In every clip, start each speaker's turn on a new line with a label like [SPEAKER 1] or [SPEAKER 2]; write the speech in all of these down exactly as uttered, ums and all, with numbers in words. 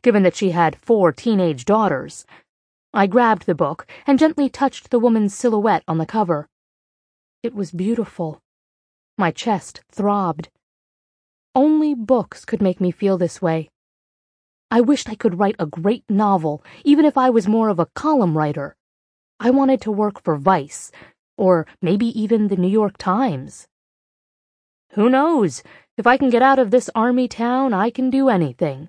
[SPEAKER 1] given that she had four teenage daughters. I grabbed the book and gently touched the woman's silhouette on the cover. It was beautiful. My chest throbbed. Only books could make me feel this way. I wished I could write a great novel, even if I was more of a column writer. I wanted to work for Vice, or maybe even the New York Times. Who knows? If I can get out of this army town, I can do anything.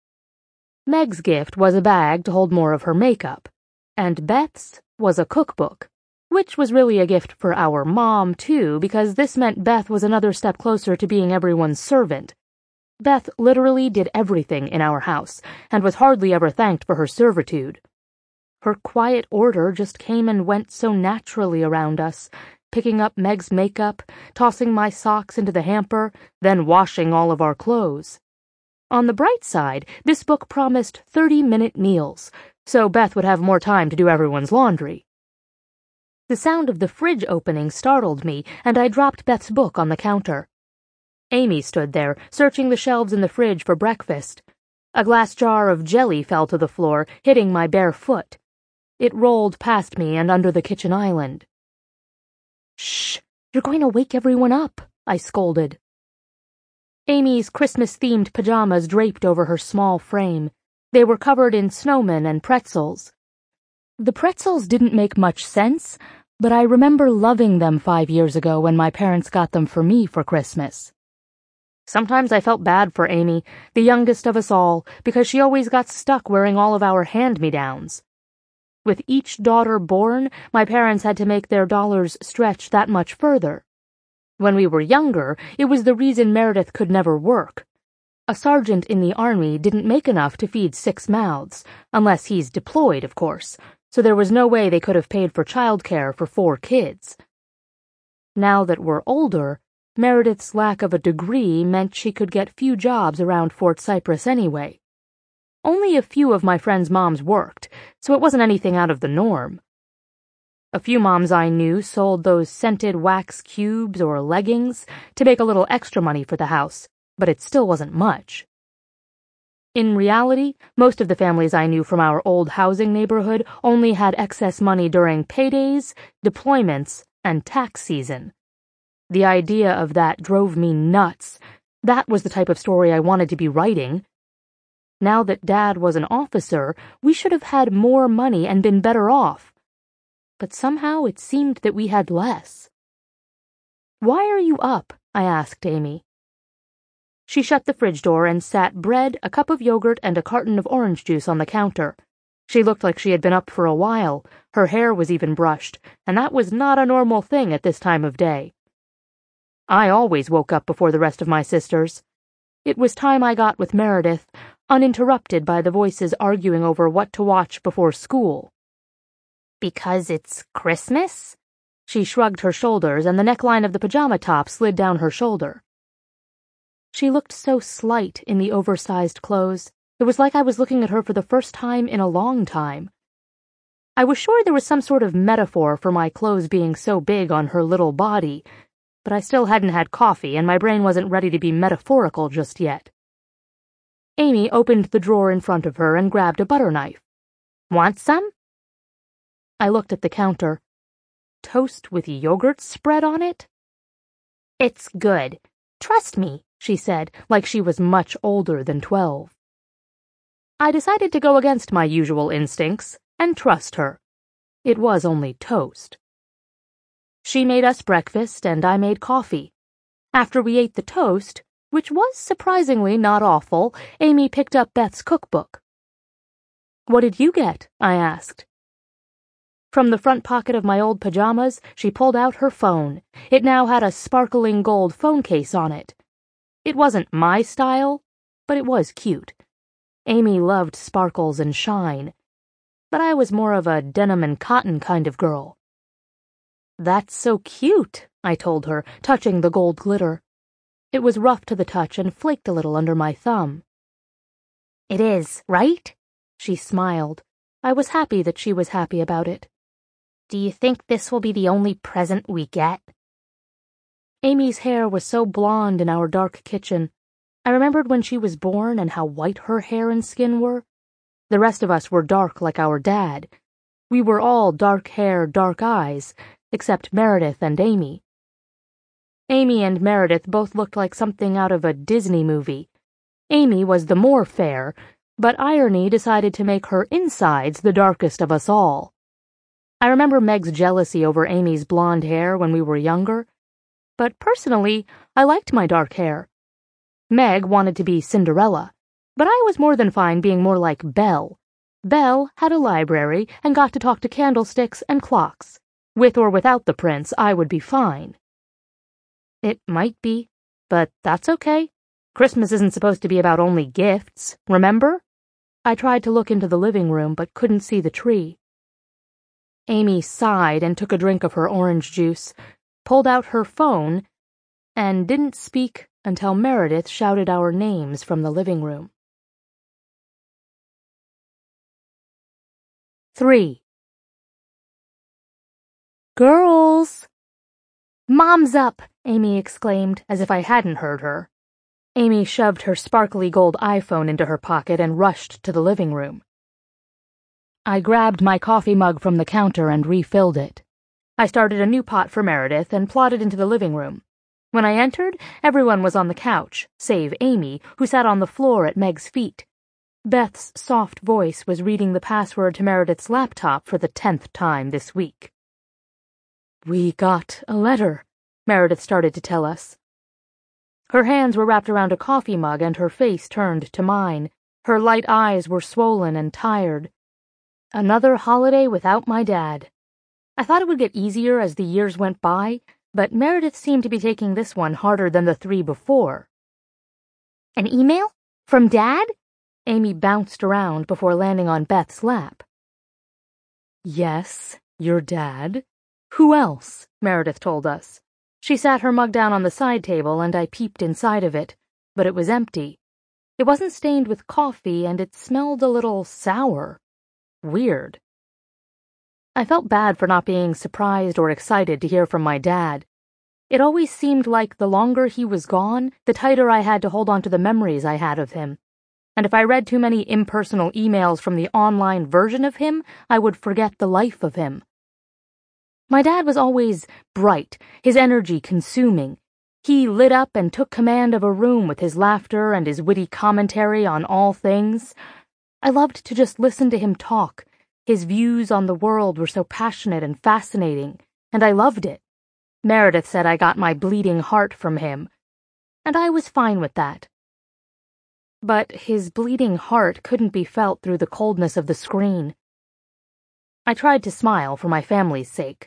[SPEAKER 1] Meg's gift was a bag to hold more of her makeup, and Beth's was a cookbook, which was really a gift for our mom, too, because this meant Beth was another step closer to being everyone's servant. Beth literally did everything in our house, and was hardly ever thanked for her servitude. Her quiet order just came and went so naturally around us, picking up Meg's makeup, tossing my socks into the hamper, then washing all of our clothes. On the bright side, this book promised thirty-minute meals, so Beth would have more time to do everyone's laundry. The sound of the fridge opening startled me, and I dropped Beth's book on the counter. Amy stood there, searching the shelves in the fridge for breakfast. A glass jar of jelly fell to the floor, hitting my bare foot. It rolled past me and under the kitchen island. "Shh! You're going to wake everyone up," I scolded. Amy's Christmas-themed pajamas draped over her small frame. They were covered in snowmen and pretzels. The pretzels didn't make much sense, but I remember loving them five years ago when my parents got them for me for Christmas. Sometimes I felt bad for Amy, the youngest of us all, because she always got stuck wearing all of our hand-me-downs. With each daughter born, my parents had to make their dollars stretch that much further. When we were younger, it was the reason Meredith could never work. A sergeant in the army didn't make enough to feed six mouths, unless he's deployed, of course, so there was no way they could have paid for childcare for four kids. Now that we're older, Meredith's lack of a degree meant she could get few jobs around Fort Cypress anyway. Only a few of my friends' moms worked, so it wasn't anything out of the norm. A few moms I knew sold those scented wax cubes or leggings to make a little extra money for the house, but it still wasn't much. In reality, most of the families I knew from our old housing neighborhood only had excess money during paydays, deployments, and tax season. The idea of that drove me nuts. That was the type of story I wanted to be writing. Now that Dad was an officer, we should have had more money and been better off. But somehow it seemed that we had less. "Why are you up?" I asked Amy. She shut the fridge door and sat bread, a cup of yogurt, and a carton of orange juice on the counter. She looked like she had been up for a while. Her hair was even brushed, and that was not a normal thing at this time of day. I always woke up before the rest of my sisters. It was time I got with Meredith, uninterrupted by the voices arguing over what to watch before school. "Because it's Christmas?" She shrugged her shoulders, and the neckline of the pajama top slid down her shoulder. She looked so slight in the oversized clothes. It was like I was looking at her for the first time in a long time. I was sure there was some sort of metaphor for my clothes being so big on her little body, but I still hadn't had coffee, and my brain wasn't ready to be metaphorical just yet. Amy opened the drawer in front of her and grabbed a butter knife. "Want some?" I looked at the counter. Toast with yogurt spread on it? "It's good. Trust me," she said, like she was much older than twelve. I decided to go against my usual instincts and trust her. It was only toast. She made us breakfast, and I made coffee. After we ate the toast, which was surprisingly not awful, Amy picked up Beth's cookbook. "What did you get?" I asked. From the front pocket of my old pajamas, she pulled out her phone. It now had a sparkling gold phone case on it. It wasn't my style, but it was cute. Amy loved sparkles and shine, but I was more of a denim and cotton kind of girl. "That's so cute," I told her, touching the gold glitter. It was rough to the touch and flaked a little under my thumb. "It is, right?" She smiled. I was happy that she was happy about it. "Do you think this will be the only present we get?" Amy's hair was so blonde in our dark kitchen. I remembered when she was born and how white her hair and skin were. The rest of us were dark like our dad. We were all dark hair, dark eyes, except Meredith and Amy. Amy and Meredith both looked like something out of a Disney movie. Amy was the more fair, but irony decided to make her insides the darkest of us all. I remember Meg's jealousy over Amy's blonde hair when we were younger, but personally, I liked my dark hair. Meg wanted to be Cinderella, but I was more than fine being more like Belle. Belle had a library and got to talk to candlesticks and clocks. With or without the prince, I would be fine. It might be, but that's okay. Christmas isn't supposed to be about only gifts, remember? I tried to look into the living room, but couldn't see the tree. Amy sighed and took a drink of her orange juice, pulled out her phone, and didn't speak until Meredith shouted our names from the living room. Three. Girls! Mom's up, Amy exclaimed, as if I hadn't heard her. Amy shoved her sparkly gold iPhone into her pocket and rushed to the living room. I grabbed my coffee mug from the counter and refilled it. I started a new pot for Meredith and plodded into the living room. When I entered, everyone was on the couch, save Amy, who sat on the floor at Meg's feet. Beth's soft voice was reading the password to Meredith's laptop for the tenth time this week. We got a letter, Meredith started to tell us. Her hands were wrapped around a coffee mug and her face turned to mine. Her light eyes were swollen and tired. Another holiday without my dad. I thought it would get easier as the years went by, but Meredith seemed to be taking this one harder than the three before. An email? From Dad? Amy bounced around before landing on Beth's lap. Yes, your dad. Who else? Meredith told us. She sat her mug down on the side table and I peeped inside of it, but it was empty. It wasn't stained with coffee and it smelled a little sour. Weird. I felt bad for not being surprised or excited to hear from my dad. It always seemed like the longer he was gone, the tighter I had to hold on to the memories I had of him. And if I read too many impersonal emails from the online version of him, I would forget the life of him. My dad was always bright, his energy consuming. He lit up and took command of a room with his laughter and his witty commentary on all things. I loved to just listen to him talk. His views on the world were so passionate and fascinating, and I loved it. Meredith said I got my bleeding heart from him, and I was fine with that. But his bleeding heart couldn't be felt through the coldness of the screen. I tried to smile for my family's sake.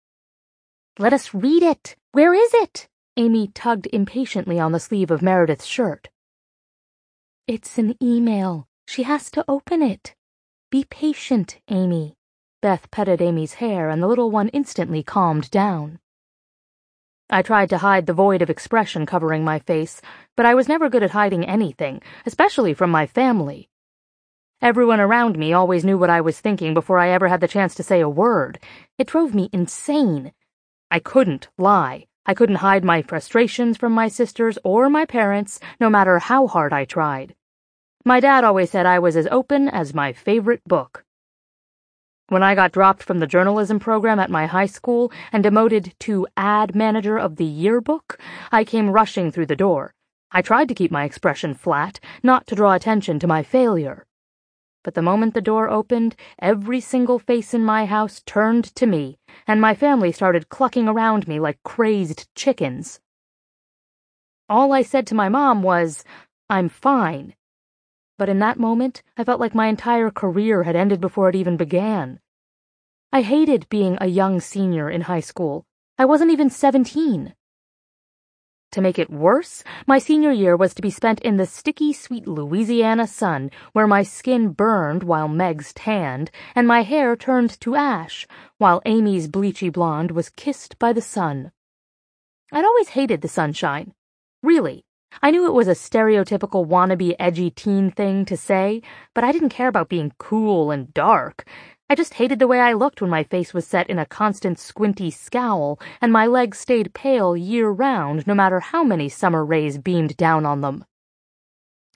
[SPEAKER 1] Let us read it. Where is it? Amy tugged impatiently on the sleeve of Meredith's shirt. It's an email. She has to open it. Be patient, Amy. Beth petted Amy's hair, and the little one instantly calmed down. I tried to hide the void of expression covering my face, but I was never good at hiding anything, especially from my family. Everyone around me always knew what I was thinking before I ever had the chance to say a word. It drove me insane. I couldn't lie. I couldn't hide my frustrations from my sisters or my parents, no matter how hard I tried. My dad always said I was as open as my favorite book. When I got dropped from the journalism program at my high school and demoted to ad manager of the yearbook, I came rushing through the door. I tried to keep my expression flat, not to draw attention to my failure. But the moment the door opened, every single face in my house turned to me, and my family started clucking around me like crazed chickens. All I said to my mom was, "I'm fine." But in that moment, I felt like my entire career had ended before it even began. I hated being a young senior in high school. I wasn't even seventeen. To make it worse, my senior year was to be spent in the sticky, sweet Louisiana sun, where my skin burned while Meg's tanned, and my hair turned to ash, while Amy's bleachy blonde was kissed by the sun. I'd always hated the sunshine. Really. I knew it was a stereotypical wannabe edgy teen thing to say, but I didn't care about being cool and dark. I just hated the way I looked when my face was set in a constant squinty scowl, and my legs stayed pale year-round no matter how many summer rays beamed down on them.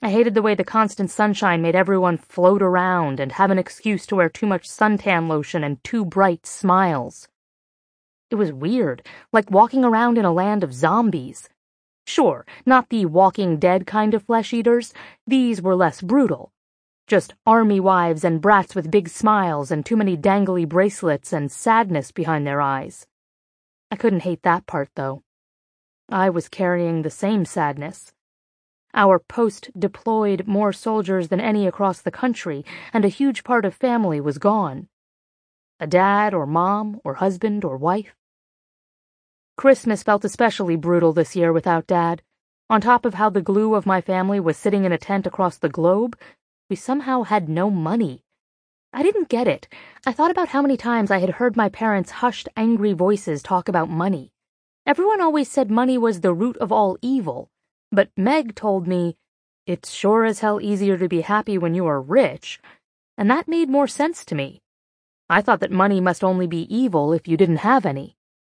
[SPEAKER 1] I hated the way the constant sunshine made everyone float around and have an excuse to wear too much suntan lotion and too bright smiles. It was weird, like walking around in a land of zombies. Sure, not the Walking Dead kind of flesh-eaters. These were less brutal. Just army wives and brats with big smiles and too many dangly bracelets and sadness behind their eyes. I couldn't hate that part, though. I was carrying the same sadness. Our post deployed more soldiers than any across the country, and a huge part of family was gone. A dad or mom or husband or wife. Christmas felt especially brutal this year without Dad. On top of how the glue of my family was sitting in a tent across the globe, we somehow had no money. I didn't get it. I thought about how many times I had heard my parents' hushed, angry voices talk about money. Everyone always said money was the root of all evil, but Meg told me, it's sure as hell easier to be happy when you are rich, and that made more sense to me. I thought that money must only be evil if you didn't have any.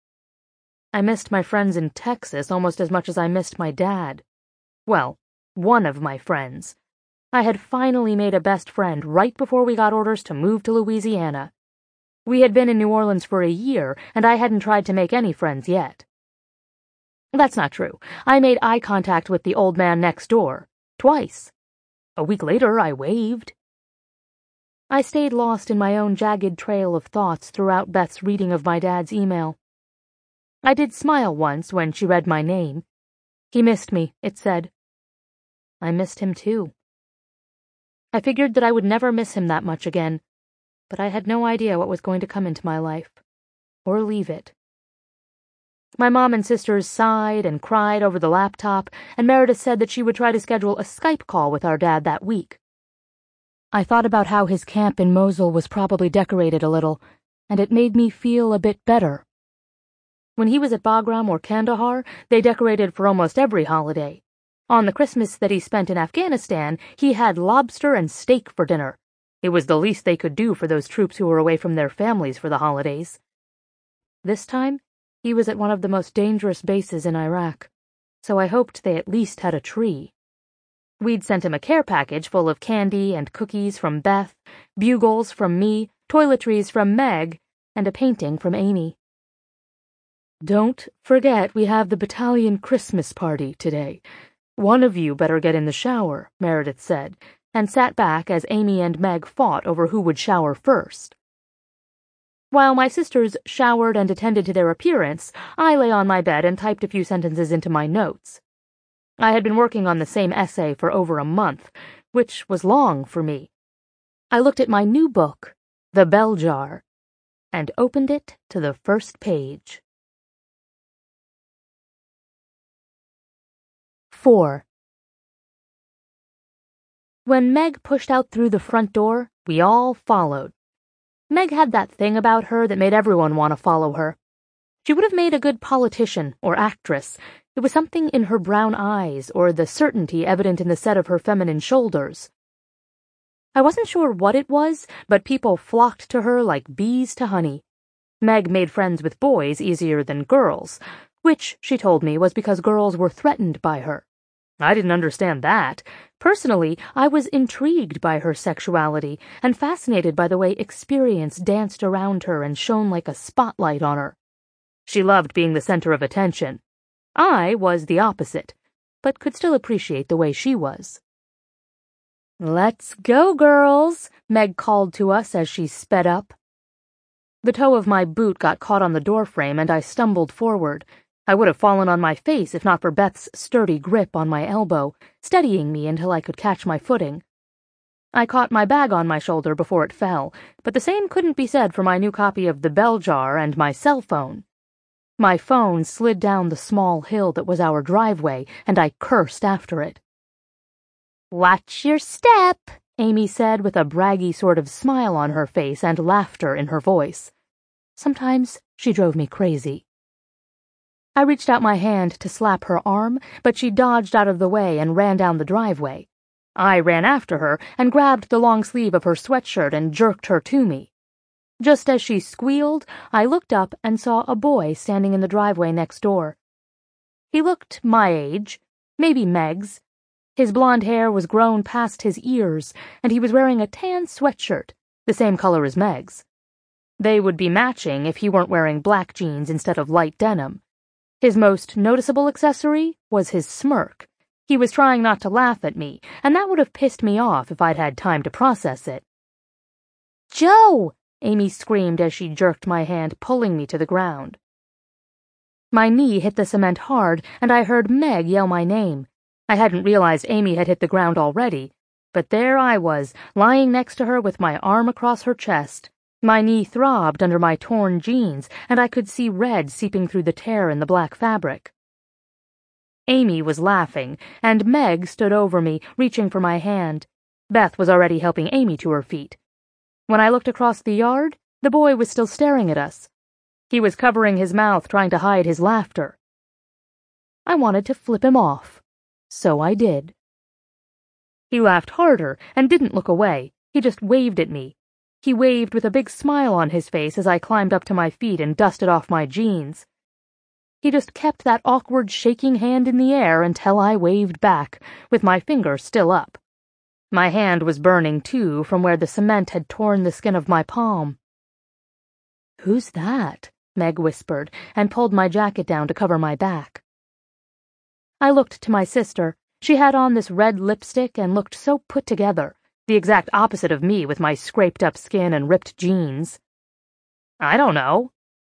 [SPEAKER 1] I missed my friends in Texas almost as much as I missed my dad. Well, one of my friends. I had finally made a best friend right before we got orders to move to Louisiana. We had been in New Orleans for a year, and I hadn't tried to make any friends yet. That's not true. I made eye contact with the old man next door. Twice. A week later, I waved. I stayed lost in my own jagged trail of thoughts throughout Beth's reading of my dad's email. I did smile once when she read my name. He missed me, it said. I missed him too. I figured that I would never miss him that much again, but I had no idea what was going to come into my life, or leave it. My mom and sisters sighed and cried over the laptop, and Meredith said that she would try to schedule a Skype call with our dad that week. I thought about how his camp in Mosul was probably decorated a little, and it made me feel a bit better. When he was at Bagram or Kandahar, they decorated for almost every holiday. On the Christmas that he spent in Afghanistan, he had lobster and steak for dinner. It was the least they could do for those troops who were away from their families for the holidays. This time, he was at one of the most dangerous bases in Iraq, so I hoped they at least had a tree. We'd sent him a care package full of candy and cookies from Beth, bugles from me, toiletries from Meg, and a painting from Amy. Don't forget we have the battalion Christmas party today. One of you better get in the shower, Meredith said, and sat back as Amy and Meg fought over who would shower first. While my sisters showered and attended to their appearance, I lay on my bed and typed a few sentences into my notes. I had been working on the same essay for over a month, which was long for me. I looked at my new book, The Bell Jar, and opened it to the first page. Four. When Meg pushed out through the front door, we all followed. Meg had that thing about her that made everyone want to follow her. She would have made a good politician or actress. It was something in her brown eyes or the certainty evident in the set of her feminine shoulders. I wasn't sure what it was, but people flocked to her like bees to honey. Meg made friends with boys easier than girls, which, she told me, was because girls were threatened by her. I didn't understand that. Personally, I was intrigued by her sexuality and fascinated by the way experience danced around her and shone like a spotlight on her. She loved being the center of attention. I was the opposite, but could still appreciate the way she was. "Let's go, girls," Meg called to us as she sped up. The toe of my boot got caught on the doorframe and I stumbled forward. I would have fallen on my face if not for Beth's sturdy grip on my elbow, steadying me until I could catch my footing. I caught my bag on my shoulder before it fell, but the same couldn't be said for my new copy of The Bell Jar and my cell phone. My phone slid down the small hill that was our driveway, and I cursed after it. "Watch your step," Amy said with a braggy sort of smile on her face and laughter in her voice. Sometimes she drove me crazy. I reached out my hand to slap her arm, but she dodged out of the way and ran down the driveway. I ran after her and grabbed the long sleeve of her sweatshirt and jerked her to me. Just as she squealed, I looked up and saw a boy standing in the driveway next door. He looked my age, maybe Meg's, His blonde hair was grown past his ears, and he was wearing a tan sweatshirt, the same color as Meg's. They would be matching if he weren't wearing black jeans instead of light denim. His most noticeable accessory was his smirk. He was trying not to laugh at me, and that would have pissed me off if I'd had time to process it. "Joe!" Amy screamed as she jerked my hand, pulling me to the ground. My knee hit the cement hard, and I heard Meg yell my name. I hadn't realized Amy had hit the ground already, but there I was, lying next to her with my arm across her chest. My knee throbbed under my torn jeans, and I could see red seeping through the tear in the black fabric. Amy was laughing, and Meg stood over me, reaching for my hand. Beth was already helping Amy to her feet. When I looked across the yard, the boy was still staring at us. He was covering his mouth, trying to hide his laughter. I wanted to flip him off, so I did. He laughed harder and didn't look away. He just waved at me. He waved with a big smile on his face as I climbed up to my feet and dusted off my jeans. He just kept that awkward shaking hand in the air until I waved back, with my finger still up. My hand was burning, too, from where the cement had torn the skin of my palm. "Who's that?" Meg whispered, and pulled my jacket down to cover my back. I looked to my sister. She had on this red lipstick and looked so put together, the exact opposite of me with my scraped-up skin and ripped jeans. "I don't know."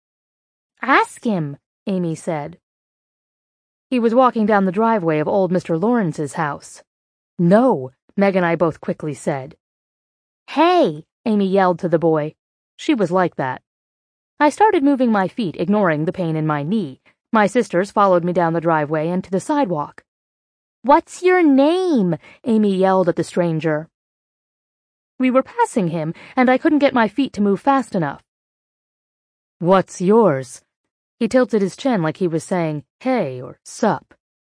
[SPEAKER 1] "Ask him," Amy said. He was walking down the driveway of old Mister Lawrence's house. "No," Meg and I both quickly said. "Hey!" Amy yelled to the boy. She was like that. I started moving my feet, ignoring the pain in my knee. My sisters followed me down the driveway and to the sidewalk. "What's your name?" Amy yelled at the stranger. We were passing him, and I couldn't get my feet to move fast enough. "What's yours?" He tilted his chin like he was saying, "Hey," or "Sup."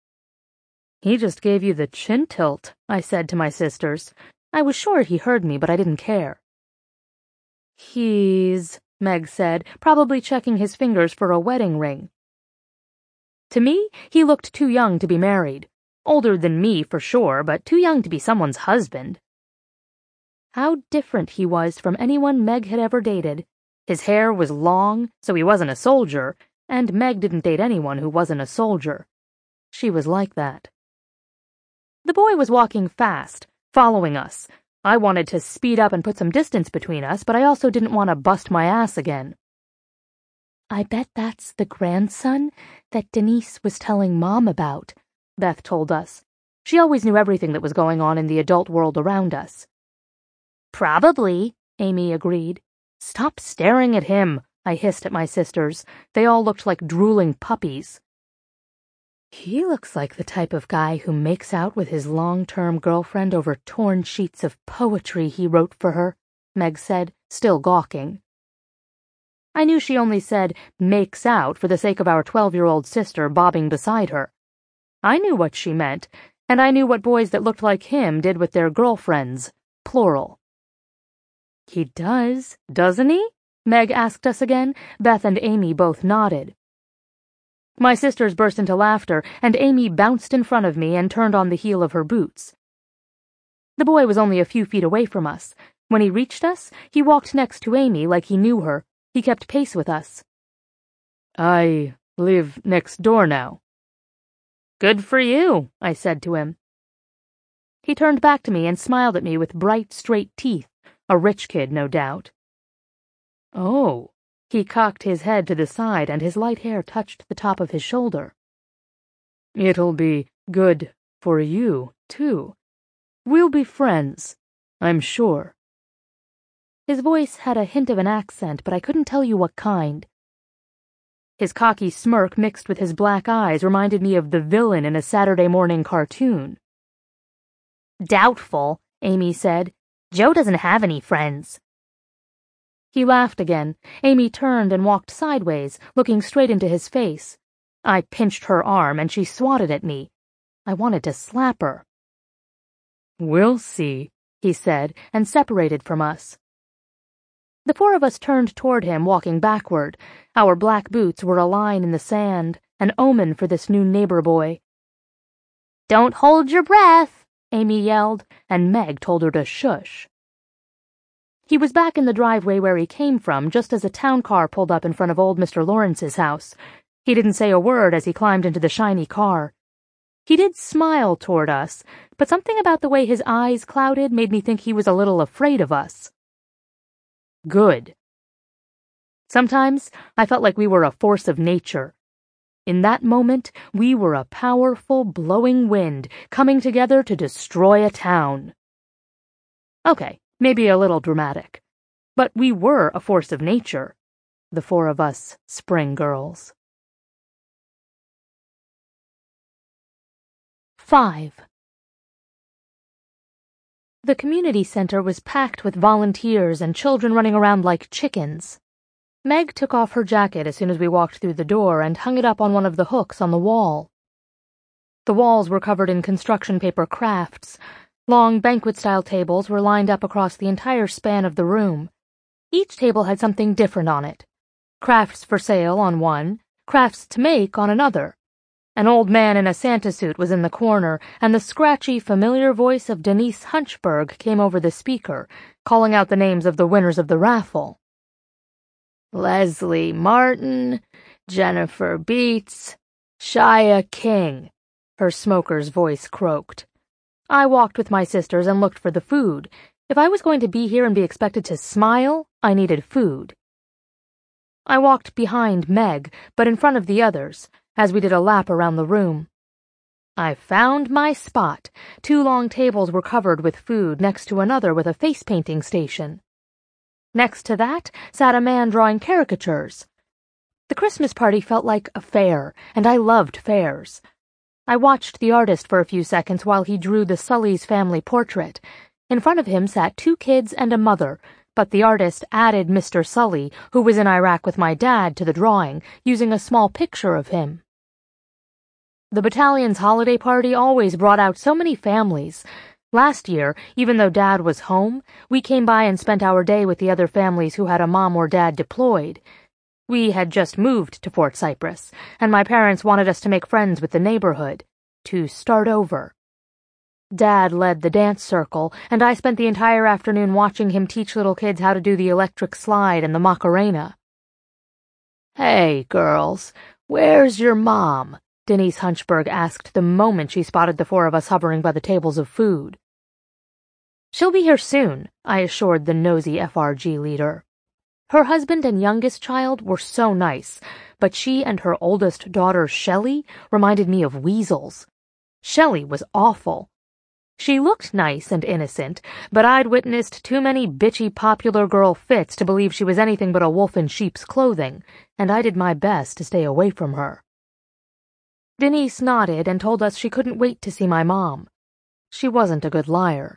[SPEAKER 1] "He just gave you the chin tilt," I said to my sisters. I was sure he heard me, but I didn't care. "He's," Meg said, probably checking his fingers for a wedding ring. To me, he looked too young to be married. Older than me, for sure, but too young to be someone's husband. How different he was from anyone Meg had ever dated. His hair was long, so he wasn't a soldier, and Meg didn't date anyone who wasn't a soldier. She was like that. The boy was walking fast, following us. I wanted to speed up and put some distance between us, but I also didn't want to bust my ass again. "I bet that's the grandson that Denise was telling Mom about," Beth told us. She always knew everything that was going on in the adult world around us. "Probably," Amy agreed. "Stop staring at him," I hissed at my sisters. They all looked like drooling puppies. "He looks like the type of guy who makes out with his long-term girlfriend over torn sheets of poetry he wrote for her," Meg said, still gawking. I knew she only said "makes out" for the sake of our twelve-year-old sister bobbing beside her. I knew what she meant, and I knew what boys that looked like him did with their girlfriends, plural. "He does, doesn't he?" Meg asked us again. Beth and Amy both nodded. My sisters burst into laughter, and Amy bounced in front of me and turned on the heel of her boots. The boy was only a few feet away from us. When he reached us, he walked next to Amy like he knew her. He kept pace with us. "I live next door now." "Good for you," I said to him. He turned back to me and smiled at me with bright, straight teeth. A rich kid, no doubt. "Oh." He cocked his head to the side, and his light hair touched the top of his shoulder. "It'll be good for you, too. We'll be friends, I'm sure." His voice had a hint of an accent, but I couldn't tell you what kind. His cocky smirk mixed with his black eyes reminded me of the villain in a Saturday morning cartoon. "Doubtful," Amy said. "Joe doesn't have any friends." He laughed again. Amy turned and walked sideways, looking straight into his face. I pinched her arm, and she swatted at me. I wanted to slap her. "We'll see," he said, and separated from us. The four of us turned toward him, walking backward. Our black boots were a line in the sand, an omen for this new neighbor boy. "Don't hold your breath," Amy yelled, and Meg told her to shush. He was back in the driveway where he came from just as a town car pulled up in front of old Mister Lawrence's house. He didn't say a word as he climbed into the shiny car. He did smile toward us, but something about the way his eyes clouded made me think he was a little afraid of us. Good. Sometimes I felt like we were a force of nature. In that moment, we were a powerful, blowing wind coming together to destroy a town. Okay, maybe a little dramatic, but we were a force of nature, the four of us spring girls. Five. The community center was packed with volunteers and children running around like chickens. Meg took off her jacket as soon as we walked through the door and hung it up on one of the hooks on the wall. The walls were covered in construction paper crafts. Long banquet-style tables were lined up across the entire span of the room. Each table had something different on it. Crafts for sale on one, crafts to make on another. An old man in a Santa suit was in the corner, and the scratchy, familiar voice of Denise Hunchberg came over the speaker, calling out the names of the winners of the raffle. Leslie Martin, Jennifer Beets, Shia King, her smoker's voice croaked. I walked with my sisters and looked for the food. If I was going to be here and be expected to smile, I needed food. I walked behind Meg, but in front of the others, as we did a lap around the room. I found my spot. Two long tables were covered with food next to another with a face-painting station. Next to that sat a man drawing caricatures. The Christmas party felt like a fair, and I loved fairs. I watched the artist for a few seconds while he drew the Sully's family portrait. In front of him sat two kids and a mother, but the artist added Mister Sully, who was in Iraq with my dad, to the drawing, using a small picture of him. The battalion's holiday party always brought out so many families. Last year, even though Dad was home, we came by and spent our day with the other families who had a mom or dad deployed. We had just moved to Fort Cypress, and my parents wanted us to make friends with the neighborhood, to start over. Dad led the dance circle, and I spent the entire afternoon watching him teach little kids how to do the electric slide and the Macarena. "Hey, girls, where's your mom?" Denise Hunchberg asked the moment she spotted the four of us hovering by the tables of food. "She'll be here soon," I assured the nosy F R G leader. Her husband and youngest child were so nice, but she and her oldest daughter, Shelley, reminded me of weasels. Shelley was awful. She looked nice and innocent, but I'd witnessed too many bitchy popular girl fits to believe she was anything but a wolf in sheep's clothing, and I did my best to stay away from her. Denise nodded and told us she couldn't wait to see my mom. She wasn't a good liar.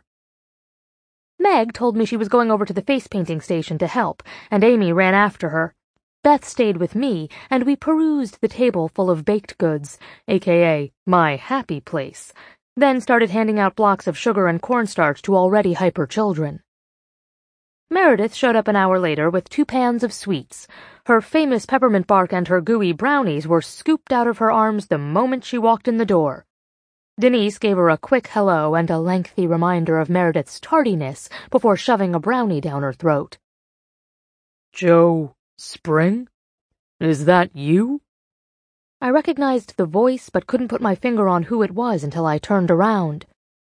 [SPEAKER 1] Meg told me she was going over to the face-painting station to help, and Amy ran after her. Beth stayed with me, and we perused the table full of baked goods, aka my happy place, then started handing out blocks of sugar and cornstarch to already hyper children. Meredith showed up an hour later with two pans of sweets. Her famous peppermint bark and her gooey brownies were scooped out of her arms the moment she walked in the door. Denise gave her a quick hello and a lengthy reminder of Meredith's tardiness before shoving a brownie down her throat. "Joe Spring? Is that you?" I recognized the voice but couldn't put my finger on who it was until I turned around.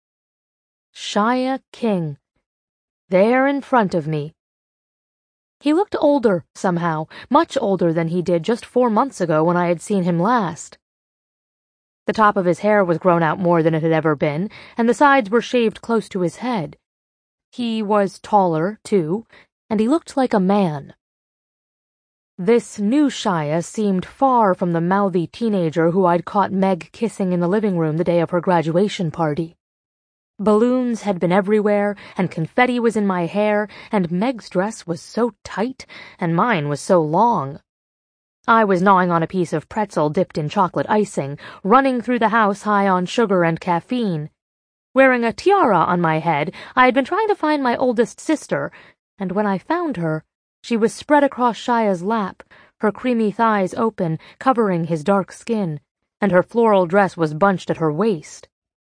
[SPEAKER 1] Shia King. There in front of me. He looked older, somehow, much older than he did just four months ago when I had seen him last. The top of his hair was grown out more than it had ever been, and the sides were shaved close to his head. He was taller, too, and he looked like a man. This new Shia seemed far from the mouthy teenager who I'd caught Meg kissing in the living room the day of her graduation party. Balloons had been everywhere, and confetti was in my hair, and Meg's dress was so tight, and mine was so long. I was gnawing on a piece of pretzel dipped in chocolate icing, running through the house high on sugar and caffeine. Wearing a tiara on my head, I had been trying to find my oldest sister, and when I found her, she was spread across Shia's lap, her creamy thighs open, covering his dark skin, and her floral dress was bunched at her waist.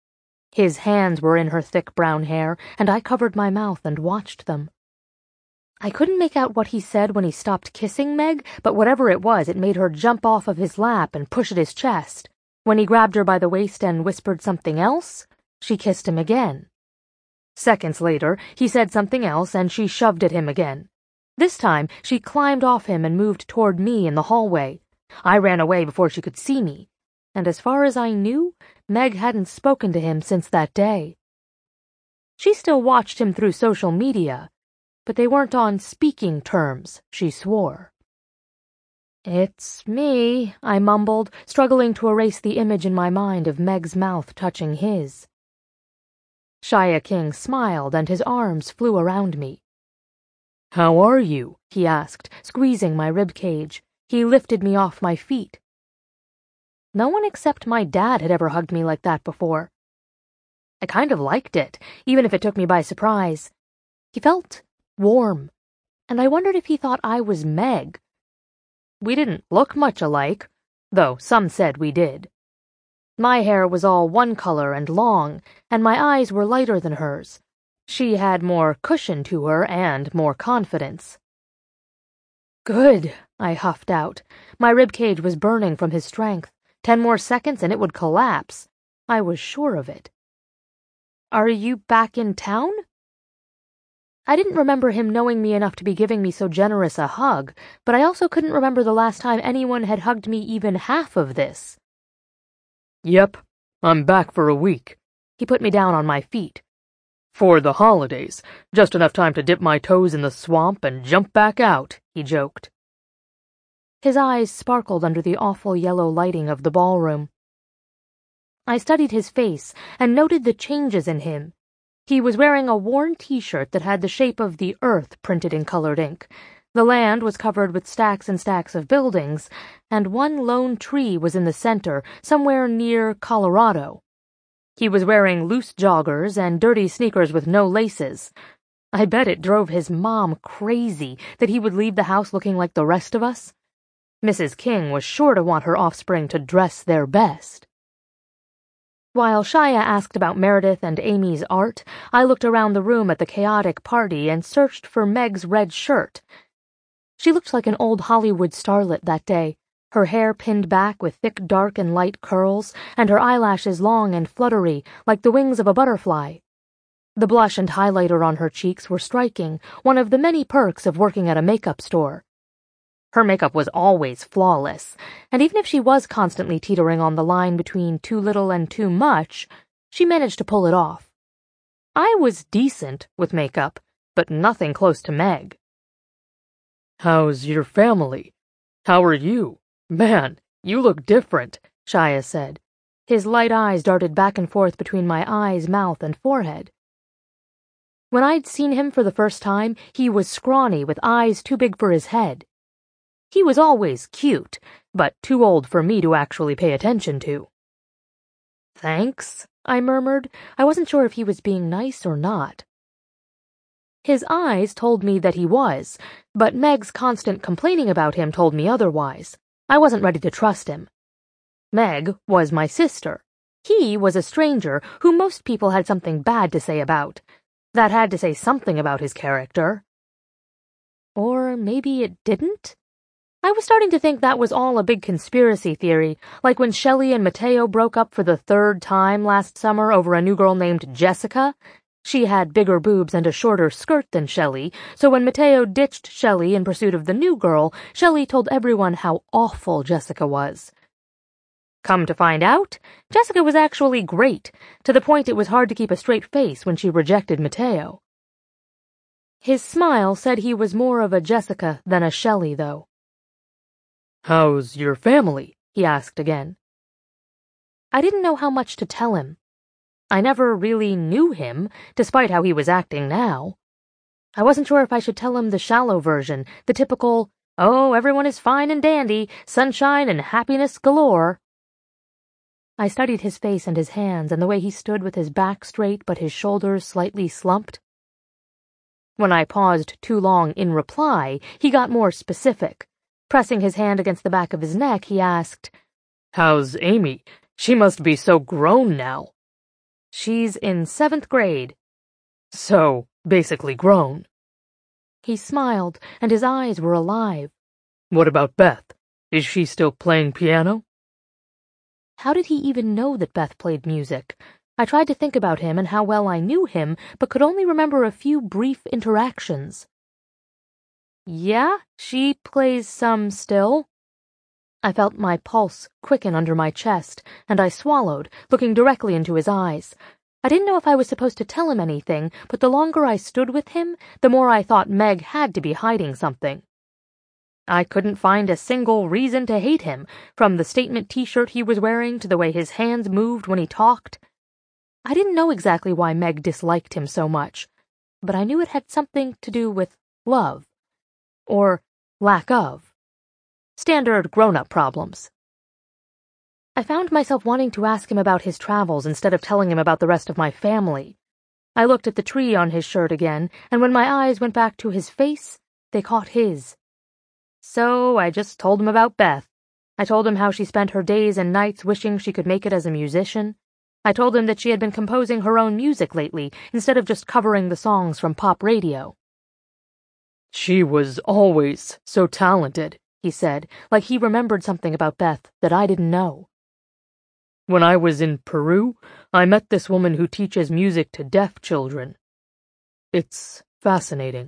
[SPEAKER 1] His hands were in her thick brown hair, and I covered my mouth and watched them. I couldn't make out what he said when he stopped kissing Meg, but whatever it was, it made her jump off of his lap and push at his chest. When he grabbed her by the waist and whispered something else, she kissed him again. Seconds later, he said something else, and she shoved at him again. This time, she climbed off him and moved toward me in the hallway. I ran away before she could see me, and as far as I knew, Meg hadn't spoken to him since that day. She still watched him through social media, but they weren't on speaking terms, she swore. "It's me," I mumbled, struggling to erase the image in my mind of Meg's mouth touching his. Shia King smiled, and his arms flew around me. "How are you?" he asked, squeezing my rib cage. He lifted me off my feet. No one except my dad had ever hugged me like that before. I kind of liked it, even if it took me by surprise. He felt warm, and I wondered if he thought I was Meg. We didn't look much alike, though some said we did. My hair was all one color and long, and my eyes were lighter than hers. She had more cushion to her and more confidence. "Good," I huffed out. My ribcage was burning from his strength. Ten more seconds and it would collapse. I was sure of it. "Are you back in town?" I didn't remember him knowing me enough to be giving me so generous a hug, but I also couldn't remember the last time anyone had hugged me even half of this. "Yep, I'm back for a week." He put me down on my feet. "For the holidays, just enough time to dip my toes in the swamp and jump back out," he joked. His eyes sparkled under the awful yellow lighting of the ballroom. I studied his face and noted the changes in him. He was wearing a worn t-shirt that had the shape of the earth printed in colored ink. The land was covered with stacks and stacks of buildings, and one lone tree was in the center, somewhere near Colorado. He was wearing loose joggers and dirty sneakers with no laces. I bet it drove his mom crazy that he would leave the house looking like the rest of us. Missus King was sure to want her offspring to dress their best. While Shia asked about Meredith and Amy's art, I looked around the room at the chaotic party and searched for Meg's red shirt. She looked like an old Hollywood starlet that day, her hair pinned back with thick dark and light curls, and her eyelashes long and fluttery, like the wings of a butterfly. The blush and highlighter on her cheeks were striking, one of the many perks of working at a makeup store. Her makeup was always flawless, and even if she was constantly teetering on the line between too little and too much, she managed to pull it off. I was decent with makeup, but nothing close to Meg. "How's your family? How are you? Man, you look different," Shia said. His light eyes darted back and forth between my eyes, mouth, and forehead. When I'd seen him for the first time, he was scrawny with eyes too big for his head. He was always cute, but too old for me to actually pay attention to. "Thanks," I murmured. I wasn't sure if he was being nice or not. His eyes told me that he was, but Meg's constant complaining about him told me otherwise. I wasn't ready to trust him. Meg was my sister. He was a stranger who most people had something bad to say about. That had to say something about his character. Or maybe it didn't? I was starting to think that was all a big conspiracy theory, like when Shelley and Mateo broke up for the third time last summer over a new girl named Jessica. She had bigger boobs and a shorter skirt than Shelley, so when Mateo ditched Shelley in pursuit of the new girl, Shelley told everyone how awful Jessica was. Come to find out, Jessica was actually great, to the point it was hard to keep a straight face when she rejected Mateo. His smile said he was more of a Jessica than a Shelley, though. "How's your family?" he asked again. I didn't know how much to tell him. I never really knew him, despite how he was acting now. I wasn't sure if I should tell him the shallow version, the typical, "Oh, everyone is fine and dandy, sunshine and happiness galore." I studied his face and his hands and the way he stood with his back straight but his shoulders slightly slumped. When I paused too long in reply, he got more specific. Pressing his hand against the back of his neck, he asked, "How's Amy? She must be so grown now." She's in seventh grade. So, basically grown. He smiled, and his eyes were alive. What about Beth? Is she still playing piano? How did he even know that Beth played music? I tried to think about him and how well I knew him, but could only remember a few brief interactions. Yeah, she plays some still. I felt my pulse quicken under my chest, and I swallowed, looking directly into his eyes. I didn't know if I was supposed to tell him anything, but the longer I stood with him, the more I thought Meg had to be hiding something. I couldn't find a single reason to hate him, from the statement t-shirt he was wearing to the way his hands moved when he talked. I didn't know exactly why Meg disliked him so much, but I knew it had something to do with love. Or lack of. Standard grown-up problems. I found myself wanting to ask him about his travels instead of telling him about the rest of my family. I looked at the tree on his shirt again, and when my eyes went back to his face, they caught his. So I just told him about Beth. I told him how she spent her days and nights wishing she could make it as a musician. I told him that she had been composing her own music lately, instead of just covering the songs from pop radio. She was always so talented, he said, like he remembered something about Beth that I didn't know. When I was in Peru, I met this woman who teaches music to deaf children. It's fascinating.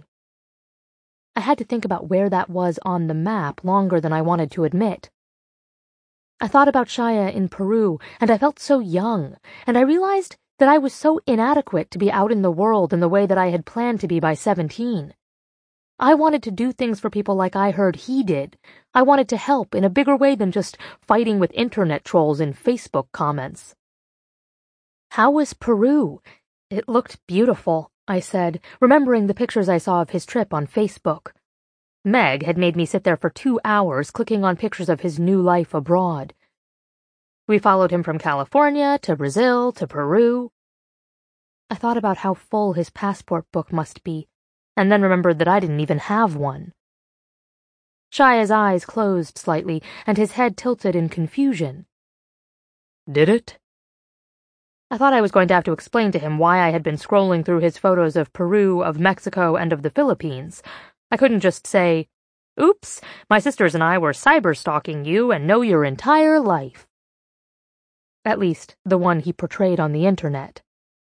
[SPEAKER 1] I had to think about where that was on the map longer than I wanted to admit. I thought about Shia in Peru, and I felt so young, and I realized that I was so inadequate to be out in the world in the way that I had planned to be by seventeen. I wanted to do things for people like I heard he did. I wanted to help in a bigger way than just fighting with internet trolls in Facebook comments. How was Peru? It looked beautiful, I said, remembering the pictures I saw of his trip on Facebook. Meg had made me sit there for two hours clicking on pictures of his new life abroad. We followed him from California to Brazil to Peru. I thought about how full his passport book must be, and then remembered that I didn't even have one. Shia's eyes closed slightly, and his head tilted in confusion. Did it? I thought I was going to have to explain to him why I had been scrolling through his photos of Peru, of Mexico, and of the Philippines. I couldn't just say, "Oops, my sisters and I were cyber-stalking you and know your entire life." At least, the one he portrayed on the internet.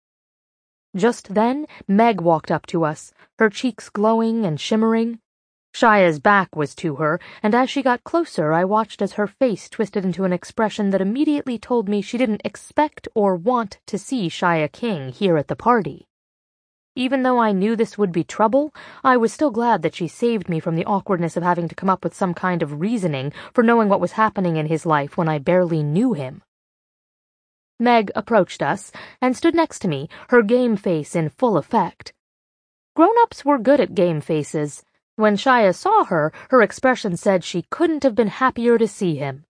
[SPEAKER 1] Just then, Meg walked up to us, her cheeks glowing and shimmering. Shia's back was to her, and as she got closer, I watched as her face twisted into an expression that immediately told me she didn't expect or want to see Shia King here at the party. Even though I knew this would be trouble, I was still glad that she saved me from the awkwardness of having to come up with some kind of reasoning for knowing what was happening in his life when I barely knew him. Meg approached us and stood next to me, her game face in full effect. Grown-ups were good at game faces. When Shia saw her, her expression said she couldn't have been happier to see him.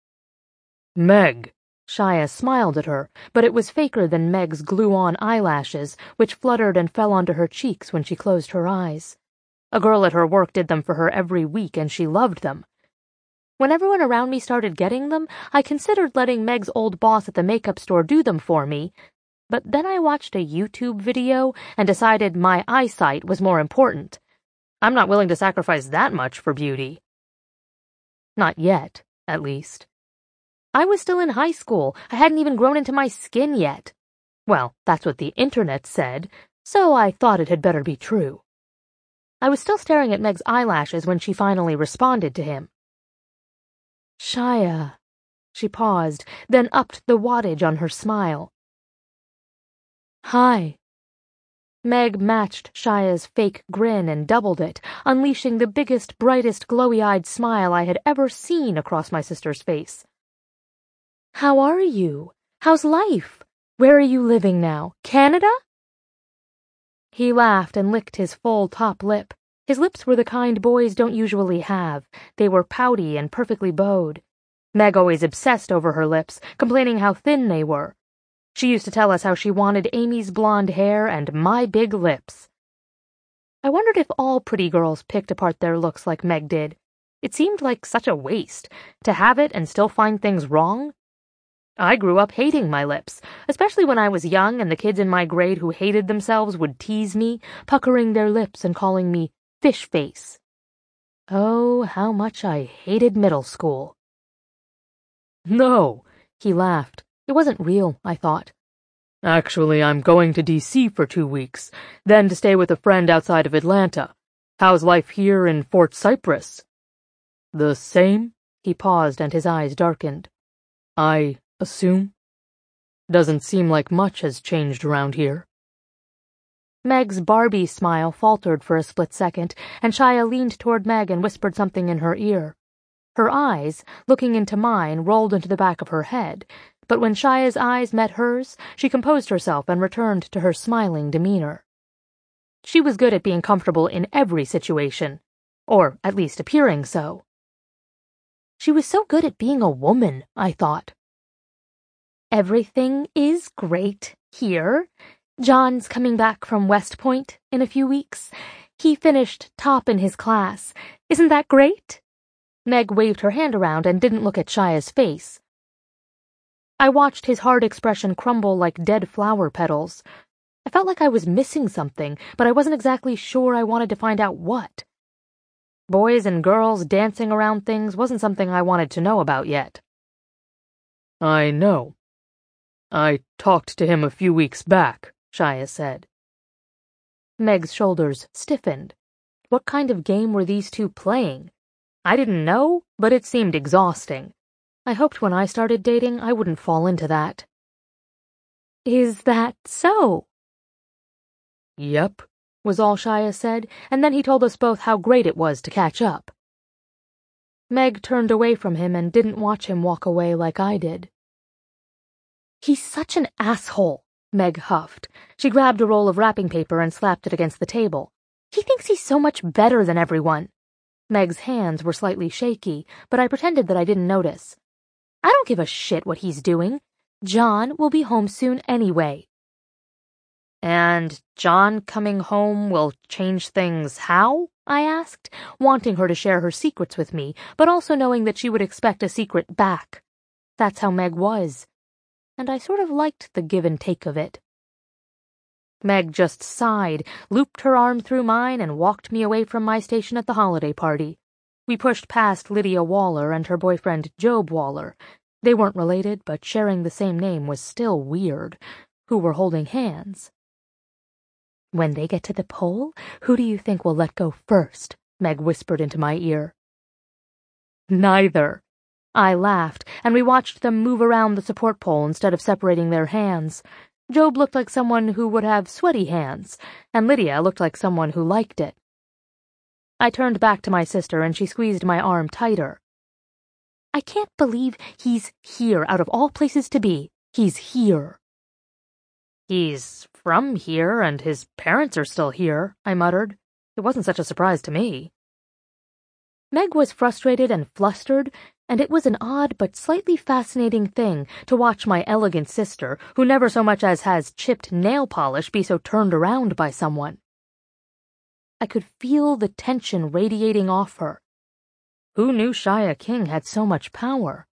[SPEAKER 1] Meg. Shia smiled at her, but it was faker than Meg's glue-on eyelashes, which fluttered and fell onto her cheeks when she closed her eyes. A girl at her work did them for her every week, and she loved them. When everyone around me started getting them, I considered letting Meg's old boss at the makeup store do them for me, but then I watched a YouTube video and decided my eyesight was more important. I'm not willing to sacrifice that much for beauty. Not yet, at least. I was still in high school. I hadn't even grown into my skin yet. Well, that's what the internet said, so I thought it had better be true. I was still staring at Meg's eyelashes when she finally responded to him. Shia. She paused, then upped the wattage on her smile. Hi. Meg matched Shia's fake grin and doubled it, unleashing the biggest, brightest, glowy-eyed smile I had ever seen across my sister's face. How are you? How's life? Where are you living now? Canada? He laughed and licked his full top lip. His lips were the kind boys don't usually have. They were pouty and perfectly bowed. Meg always obsessed over her lips, complaining how thin they were. She used to tell us how she wanted Amy's blonde hair and my big lips. I wondered if all pretty girls picked apart their looks like Meg did. It seemed like such a waste, to have it and still find things wrong. I grew up hating my lips, especially when I was young and the kids in my grade who hated themselves would tease me, puckering their lips and calling me fish face. Oh, how much I hated middle school. No, he laughed. It wasn't real, I thought. Actually, I'm going to D C for two weeks, then to stay with a friend outside of Atlanta. How's life here in Fort Cypress? The same? He paused and his eyes darkened. I assume? Doesn't seem like much has changed around here. Meg's Barbie smile faltered for a split second, and Shia leaned toward Meg and whispered something in her ear. Her eyes, looking into mine, rolled into the back of her head, but when Shia's eyes met hers, she composed herself and returned to her smiling demeanor. She was good at being comfortable in every situation, or at least appearing so. She was so good at being a woman, I thought. Everything is great here. John's coming back from West Point in a few weeks. He finished top in his class. Isn't that great? Meg waved her hand around and didn't look at Shia's face. I watched his hard expression crumble like dead flower petals. I felt like I was missing something, but I wasn't exactly sure I wanted to find out what. Boys and girls dancing around things wasn't something I wanted to know about yet. I know. I talked to him a few weeks back, Shia said. Meg's shoulders stiffened. What kind of game were these two playing? I didn't know, but it seemed exhausting. I hoped when I started dating I wouldn't fall into that. Is that so? Yep, was all Shia said, and then he told us both how great it was to catch up. Meg turned away from him and didn't watch him walk away like I did. He's such an asshole, Meg huffed. She grabbed a roll of wrapping paper and slapped it against the table. He thinks he's so much better than everyone. Meg's hands were slightly shaky, but I pretended that I didn't notice. I don't give a shit what he's doing. John will be home soon anyway. And John coming home will change things how? I asked, wanting her to share her secrets with me, but also knowing that she would expect a secret back. That's how Meg was. And I sort of liked the give and take of it. Meg just sighed, looped her arm through mine, and walked me away from my station at the holiday party. We pushed past Lydia Waller and her boyfriend Job Waller. They weren't related, but sharing the same name was still weird. Who were holding hands. When they get to the pole, who do you think will let go first? Meg whispered into my ear. Neither. I laughed, and we watched them move around the support pole instead of separating their hands. Job looked like someone who would have sweaty hands, and Lydia looked like someone who liked it. I turned back to my sister, and she squeezed my arm tighter. I can't believe he's here, out of all places to be. He's here. He's from here, and his parents are still here, I muttered. It wasn't such a surprise to me. Meg was frustrated and flustered, and it was an odd but slightly fascinating thing to watch my elegant sister, who never so much as has chipped nail polish, be so turned around by someone. I could feel the tension radiating off her. Who knew Shia King had so much power?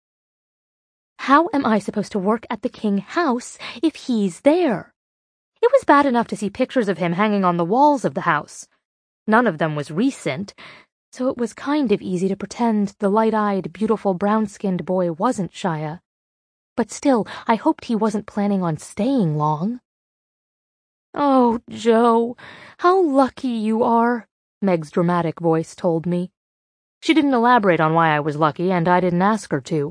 [SPEAKER 1] How am I supposed to work at the King house if he's there? It was bad enough to see pictures of him hanging on the walls of the house. None of them was recent, so it was kind of easy to pretend the light-eyed, beautiful, brown-skinned boy wasn't Shia. But still, I hoped he wasn't planning on staying long. Oh, Joe, how lucky you are, Meg's dramatic voice told me. She didn't elaborate on why I was lucky, and I didn't ask her to.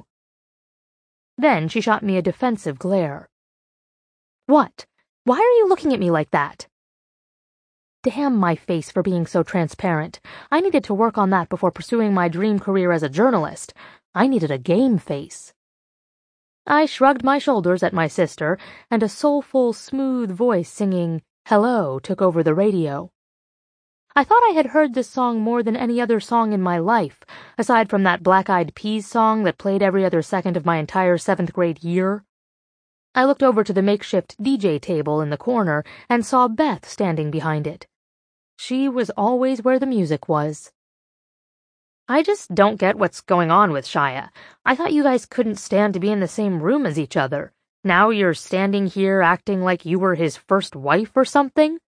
[SPEAKER 1] Then she shot me a defensive glare. What? Why are you looking at me like that? Damn my face for being so transparent. I needed to work on that before pursuing my dream career as a journalist. I needed a game face. I shrugged my shoulders at my sister, and a soulful, smooth voice singing Hello took over the radio. I thought I had heard this song more than any other song in my life, aside from that Black Eyed Peas song that played every other second of my entire seventh grade year. I looked over to the makeshift D J table in the corner and saw Beth standing behind it. She was always where the music was. I just don't get what's going on with Shia. I thought you guys couldn't stand to be in the same room as each other. Now you're standing here acting like you were his first wife or something?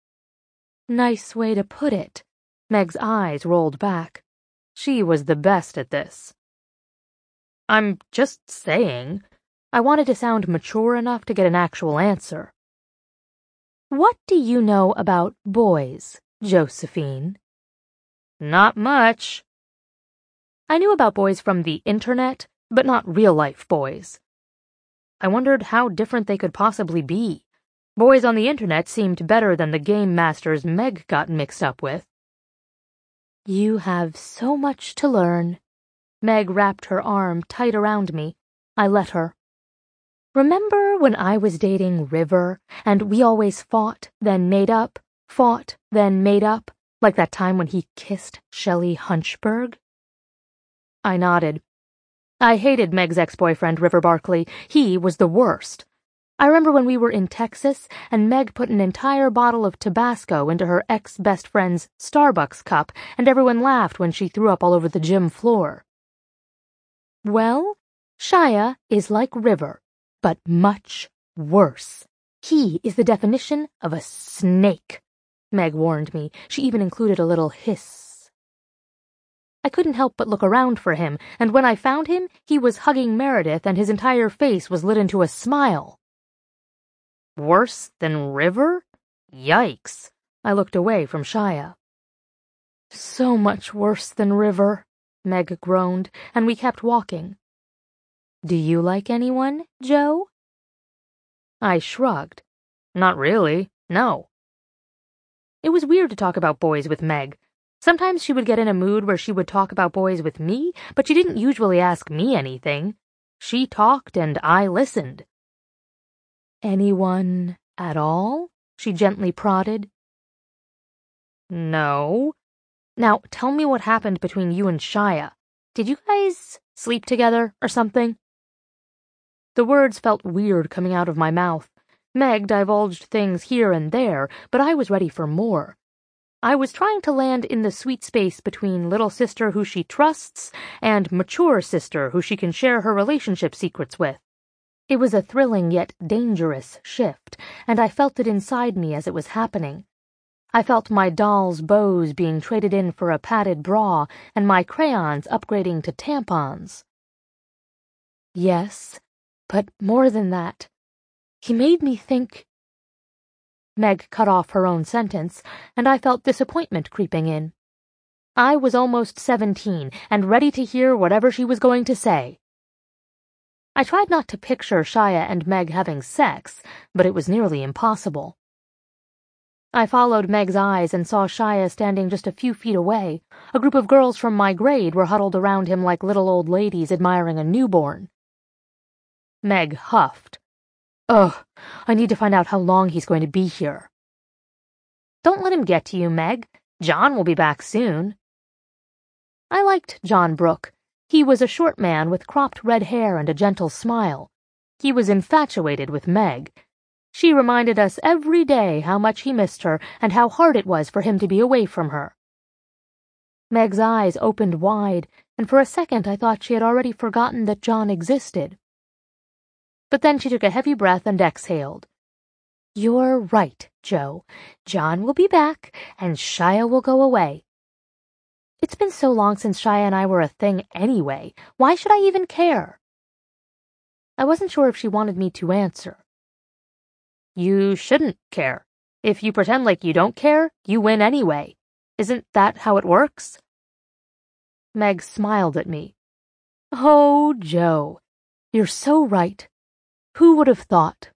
[SPEAKER 1] Nice way to put it. Meg's eyes rolled back. She was the best at this. I'm just saying. I wanted to sound mature enough to get an actual answer. What do you know about boys, Josephine? Not much. I knew about boys from the internet, but not real-life boys. I wondered how different they could possibly be. Boys on the internet seemed better than the game masters Meg got mixed up with. You have so much to learn. Meg wrapped her arm tight around me. I let her. Remember when I was dating River, and we always fought, then made up, fought, then made up, like that time when he kissed Shelley Hunchberg? I nodded. I hated Meg's ex-boyfriend, River Barkley. He was the worst. I remember when we were in Texas, and Meg put an entire bottle of Tabasco into her ex-best friend's Starbucks cup, and everyone laughed when she threw up all over the gym floor. Well, Shia is like River, but much worse. He is the definition of a snake, Meg warned me. She even included a little hiss. I couldn't help but look around for him, and when I found him, he was hugging Meredith and his entire face was lit into a smile. Worse than River? Yikes. I looked away from Shia. So much worse than River, Meg groaned, and we kept walking. Do you like anyone, Joe? I shrugged. Not really, no. It was weird to talk about boys with Meg. Sometimes she would get in a mood where she would talk about boys with me, but she didn't usually ask me anything. She talked and I listened. Anyone at all? She gently prodded. No. Now, tell me what happened between you and Shia. Did you guys sleep together or something? The words felt weird coming out of my mouth. Meg divulged things here and there, but I was ready for more. I was trying to land in the sweet space between little sister who she trusts and mature sister who she can share her relationship secrets with. It was a thrilling yet dangerous shift, and I felt it inside me as it was happening. I felt my doll's bows being traded in for a padded bra and my crayons upgrading to tampons. Yes, but more than that. He made me think... Meg cut off her own sentence, and I felt disappointment creeping in. I was almost seventeen and ready to hear whatever she was going to say. I tried not to picture Shia and Meg having sex, but it was nearly impossible. I followed Meg's eyes and saw Shia standing just a few feet away. A group of girls from my grade were huddled around him like little old ladies admiring a newborn. Meg huffed. Ugh, I need to find out how long he's going to be here. Don't let him get to you, Meg. John will be back soon. I liked John Brooke. He was a short man with cropped red hair and a gentle smile. He was infatuated with Meg. She reminded us every day how much he missed her and how hard it was for him to be away from her. Meg's eyes opened wide, and for a second I thought she had already forgotten that John existed. But then she took a heavy breath and exhaled. You're right, Joe. John will be back, and Shia will go away. It's been so long since Shia and I were a thing anyway. Why should I even care? I wasn't sure if she wanted me to answer. You shouldn't care. If you pretend like you don't care, you win anyway. Isn't that how it works? Meg smiled at me. Oh, Joe, you're so right. Who would have thought?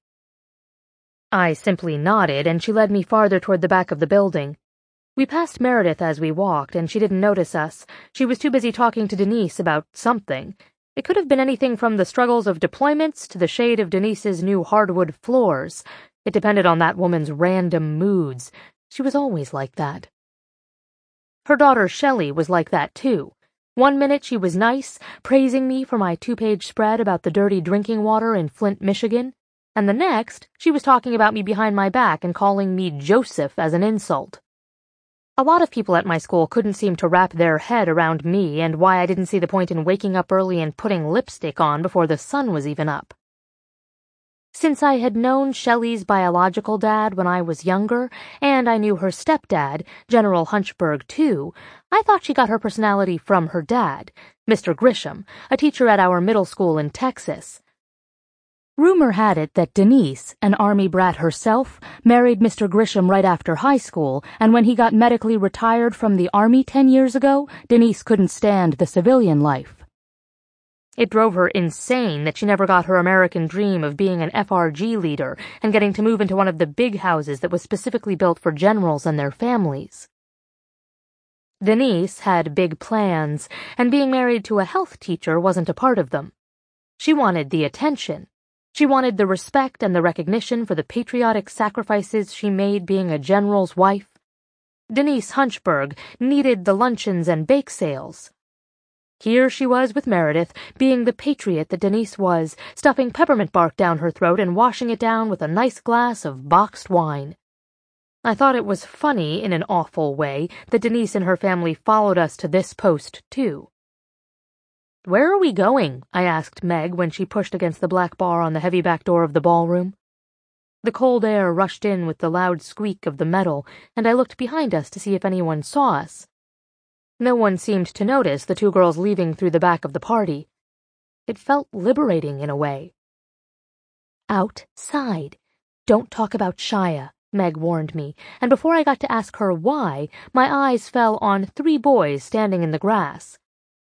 [SPEAKER 1] I simply nodded, and she led me farther toward the back of the building. We passed Meredith as we walked, and she didn't notice us. She was too busy talking to Denise about something. It could have been anything from the struggles of deployments to the shade of Denise's new hardwood floors. It depended on that woman's random moods. She was always like that. Her daughter Shelley was like that, too. One minute she was nice, praising me for my two-page spread about the dirty drinking water in Flint, Michigan, and the next she was talking about me behind my back and calling me Joseph as an insult. A lot of people at my school couldn't seem to wrap their head around me and why I didn't see the point in waking up early and putting lipstick on before the sun was even up. Since I had known Shelley's biological dad when I was younger, and I knew her stepdad, General Hunchberg, too, I thought she got her personality from her dad, Mister Grisham, a teacher at our middle school in Texas. Rumor had it that Denise, an Army brat herself, married Mister Grisham right after high school, and when he got medically retired from the Army ten years ago, Denise couldn't stand the civilian life. It drove her insane that she never got her American dream of being an F R G leader and getting to move into one of the big houses that was specifically built for generals and their families. Denise had big plans, and being married to a health teacher wasn't a part of them. She wanted the attention. She wanted the respect and the recognition for the patriotic sacrifices she made being a general's wife. Denise Hunchberg needed the luncheons and bake sales. Here she was with Meredith, being the patriot that Denise was, stuffing peppermint bark down her throat and washing it down with a nice glass of boxed wine. I thought it was funny, in an awful way, that Denise and her family followed us to this post, too. "Where are we going?" I asked Meg when she pushed against the black bar on the heavy back door of the ballroom. The cold air rushed in with the loud squeak of the metal, and I looked behind us to see if anyone saw us. No one seemed to notice the two girls leaving through the back of the party. It felt liberating in a way. "Outside. Don't talk about Shia," Meg warned me, and before I got to ask her why, my eyes fell on three boys standing in the grass.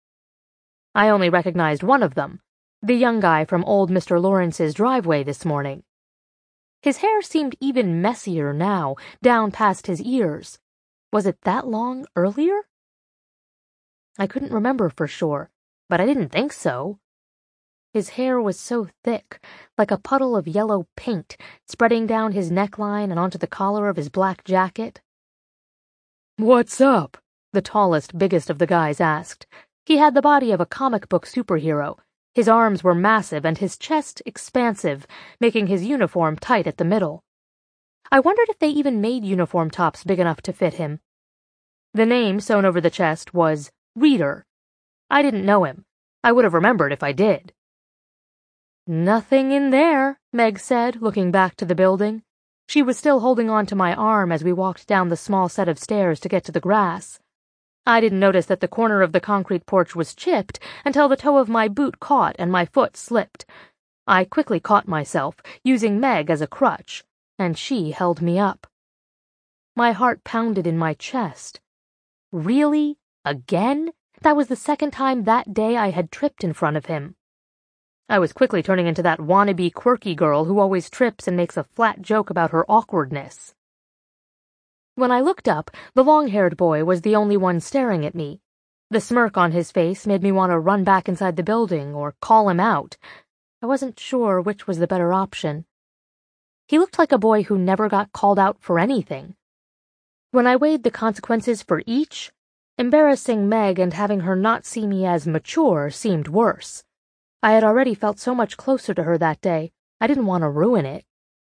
[SPEAKER 1] I only recognized one of them, the young guy from old Mister Lawrence's driveway this morning. His hair seemed even messier now, down past his ears. Was it that long earlier? I couldn't remember for sure, but I didn't think so. His hair was so thick, like a puddle of yellow paint, spreading down his neckline and onto the collar of his black jacket. "What's up?" the tallest, biggest of the guys asked. He had the body of a comic book superhero. His arms were massive and his chest expansive, making his uniform tight at the middle. I wondered if they even made uniform tops big enough to fit him. The name sewn over the chest was Reader. I didn't know him. I would have remembered if I did. "Nothing in there," Meg said, looking back to the building. She was still holding on to my arm as we walked down the small set of stairs to get to the grass. I didn't notice that the corner of the concrete porch was chipped until the toe of my boot caught and my foot slipped. I quickly caught myself, using Meg as a crutch, and she held me up. My heart pounded in my chest. Really? Again? That was the second time that day I had tripped in front of him. I was quickly turning into that wannabe quirky girl who always trips and makes a flat joke about her awkwardness. When I looked up, the long-haired boy was the only one staring at me. The smirk on his face made me want to run back inside the building or call him out. I wasn't sure which was the better option. He looked like a boy who never got called out for anything. When I weighed the consequences for each, embarrassing Meg and having her not see me as mature seemed worse. I had already felt so much closer to her that day, I didn't want to ruin it.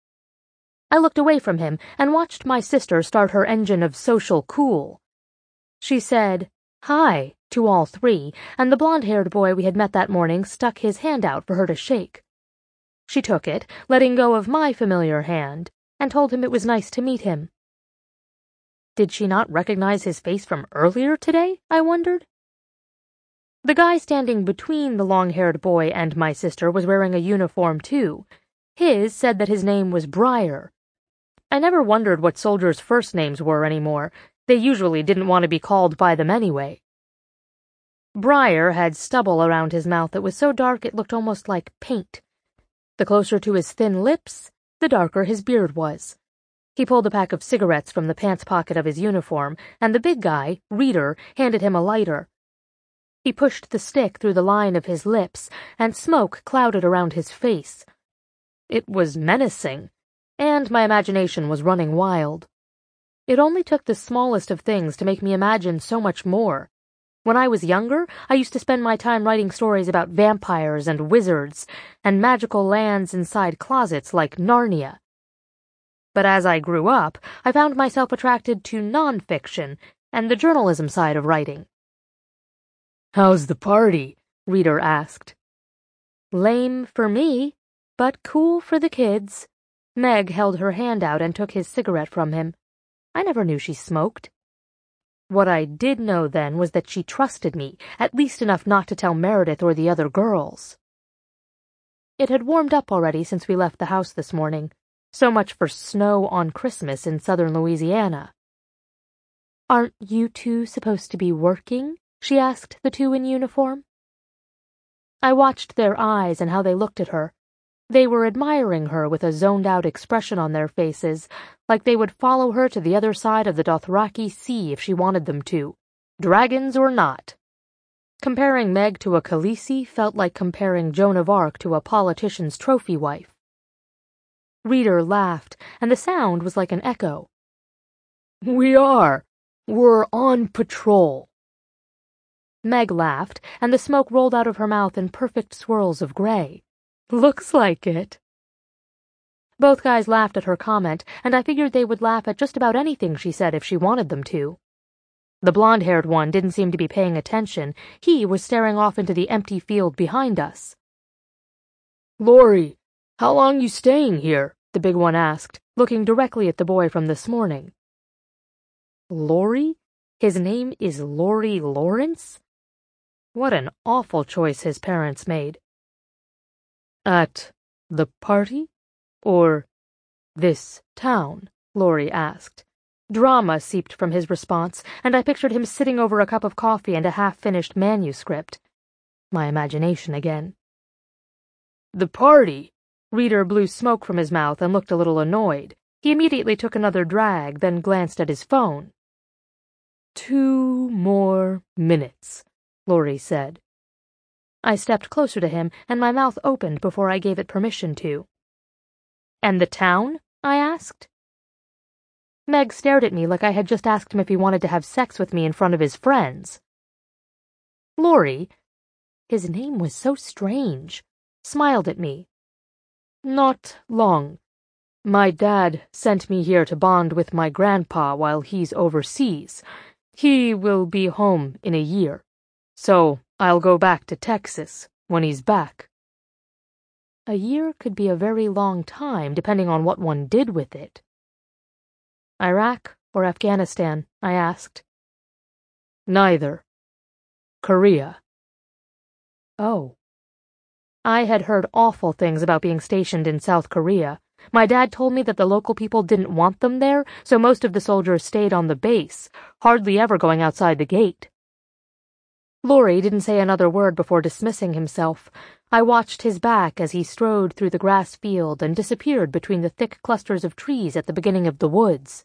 [SPEAKER 1] I looked away from him and watched my sister start her engine of social cool. She said, "Hi," to all three, and the blonde-haired boy we had met that morning stuck his hand out for her to shake. She took it, letting go of my familiar hand, and told him it was nice to meet him. Did she not recognize his face from earlier today, I wondered? The guy standing between the long-haired boy and my sister was wearing a uniform, too. His said that his name was Briar. I never wondered what soldiers' first names were anymore. They usually didn't want to be called by them anyway. Briar had stubble around his mouth that was so dark it looked almost like paint. The closer to his thin lips, the darker his beard was. He pulled a pack of cigarettes from the pants pocket of his uniform, and the big guy, Reader, handed him a lighter. He pushed the stick through the line of his lips, and smoke clouded around his face. It was menacing, and my imagination was running wild. It only took the smallest of things to make me imagine so much more. When I was younger, I used to spend my time writing stories about vampires and wizards, and magical lands inside closets like Narnia. but as I grew up, I found myself attracted to nonfiction and the journalism side of writing.
[SPEAKER 2] "How's the party?"
[SPEAKER 1] Reader asked. Lame for me, but cool for the kids. Meg held her hand out and took his cigarette from him. I never knew she smoked. What I did know then was that she trusted me, at least enough not to tell Meredith or the other girls. It had warmed up already since we left the house this morning. So much for snow on Christmas in southern Louisiana. "Aren't you two supposed to be working?" she asked the two in uniform. I watched their eyes and how they looked at her. They were admiring her with a zoned-out expression on their faces, like they would follow her to the other side of the Dothraki Sea if she wanted them to, dragons or not. Comparing Meg to a Khaleesi felt like comparing Joan of Arc to a politician's trophy wife. Reader laughed, and the sound was like an echo.
[SPEAKER 2] "We are. We're on patrol."
[SPEAKER 1] Meg laughed, and the smoke rolled out of her mouth in perfect swirls of gray. "Looks like it." Both guys laughed at her comment, and I figured they would laugh at just about anything she said if she wanted them to. The blonde-haired one didn't seem to be paying attention. He was staring off into the empty field behind us.
[SPEAKER 2] "Laurie, how long you staying here?" the big one asked, looking directly at the boy from this morning.
[SPEAKER 1] Laurie? His name is Laurie Lawrence? What an awful choice his parents made.
[SPEAKER 2] "At the party? Or this town?" Laurie asked.
[SPEAKER 1] Drama seeped from his response, and I pictured him sitting over a cup of coffee and a half-finished manuscript. My imagination again.
[SPEAKER 2] "The party?"
[SPEAKER 1] Reader blew smoke from his mouth and looked a little annoyed. He immediately took another drag, then glanced at his phone.
[SPEAKER 2] Two more minutes, Laurie said.
[SPEAKER 1] I stepped closer to him, and my mouth opened before I gave it permission to. "And the town?" I asked. Meg stared at me like I had just asked him if he wanted to have sex with me in front of his friends. Laurie, his name was so strange, smiled at me.
[SPEAKER 2] "Not long. My dad sent me here to bond with my grandpa while he's overseas. He will be home in a year, so I'll go back to Texas when he's back."
[SPEAKER 1] A year could be a very long time, depending on what one did with it. "Iraq or Afghanistan?" I asked.
[SPEAKER 2] "Neither. Korea."
[SPEAKER 1] Oh. I had heard awful things about being stationed in South Korea. My dad told me that the local people didn't want them there, so most of the soldiers stayed on the base, hardly ever going outside the gate. Laurie didn't say another word before dismissing himself. I watched his back as he strode through the grass field and disappeared between the thick clusters of trees at the beginning of the woods.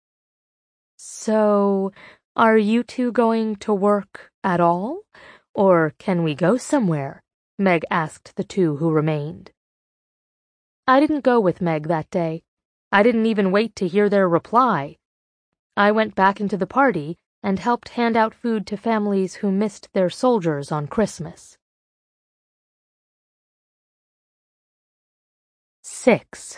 [SPEAKER 1] "So, are you two going to work at all? Or can we go somewhere?" Meg asked the two who remained. I didn't go with Meg that day. I didn't even wait to hear their reply. I went back into the party and helped hand out food to families who missed their soldiers on Christmas. Six.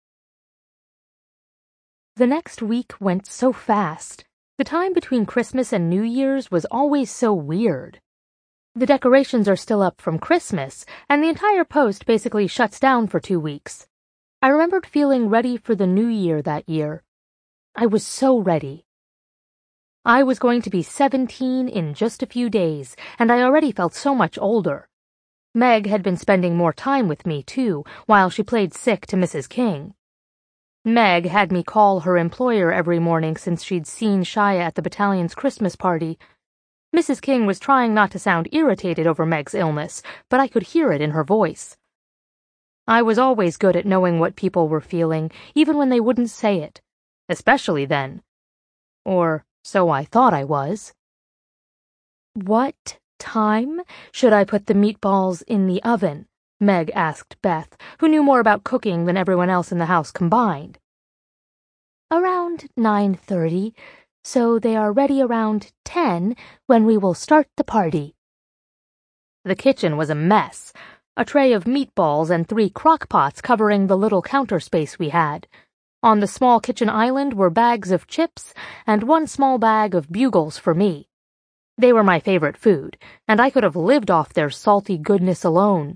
[SPEAKER 1] The next week went so fast. The time between Christmas and New Year's was always so weird. The decorations are still up from Christmas, and the entire post basically shuts down for two weeks. I remembered feeling ready for the new year that year. I was so ready. I was going to be seventeen in just a few days, and I already felt so much older. Meg had been spending more time with me, too, while she played sick to Missus King. Meg had me call her employer every morning since she'd seen Shia at the battalion's Christmas party. Missus King was trying not to sound irritated over Meg's illness, but I could hear it in her voice. I was always good at knowing what people were feeling, even when they wouldn't say it, especially then. Or so I thought I was. "What time should I put the meatballs in the oven?" Meg asked Beth, who knew more about cooking than everyone else in the house combined. "Around nine thirty. So they are ready around ten when we will start the party." The kitchen was a mess, a tray of meatballs and three crock pots covering the little counter space we had. On the small kitchen island were bags of chips and one small bag of bugles for me. They were my favorite food, and I could have lived off their salty goodness alone.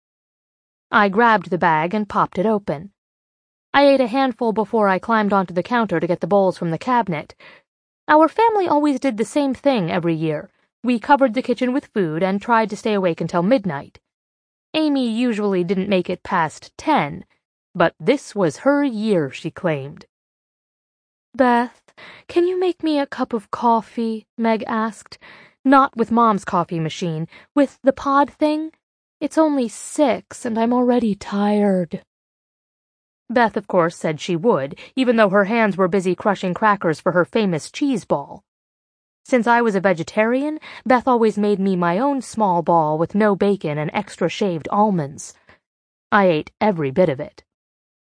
[SPEAKER 1] I grabbed the bag and popped it open. I ate a handful before I climbed onto the counter to get the bowls from the cabinet. Our family always did the same thing every year. We covered the kitchen with food and tried to stay awake until midnight. Amy usually didn't make it past ten, but this was her year, she claimed.
[SPEAKER 2] "Beth, can you make me a cup of coffee?" Meg asked. "Not with Mom's coffee machine, with the pod thing. It's only six, and I'm already tired."
[SPEAKER 1] Beth, of course, said she would, even though her hands were busy crushing crackers for her famous cheese ball. Since I was a vegetarian, Beth always made me my own small ball with no bacon and extra shaved almonds. I ate every bit of it.